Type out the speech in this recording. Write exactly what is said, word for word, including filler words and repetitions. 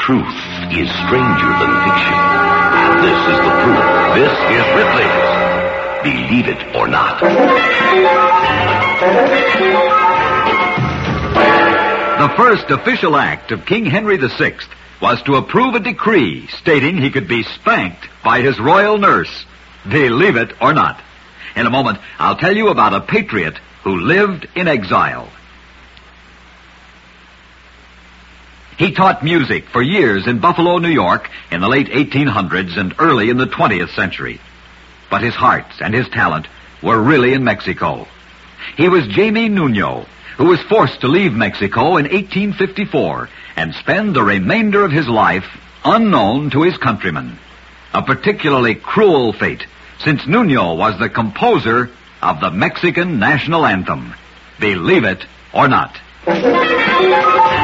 Truth is stranger than fiction. And this is the proof. This is Ripley's Believe It or Not. The first official act of King Henry the Sixth was to approve a decree stating he could be spanked by his royal nurse. Believe it or not. In a moment, I'll tell you about a patriot who lived in exile. He taught music for years in Buffalo, New York in the late eighteen hundreds and early in the twentieth century. But his heart and his talent were really in Mexico. He was Jaime Nuno, who was forced to leave Mexico in eighteen fifty-four and spend the remainder of his life unknown to his countrymen. A particularly cruel fate, since Nuno was the composer of the Mexican national anthem. Believe it or not.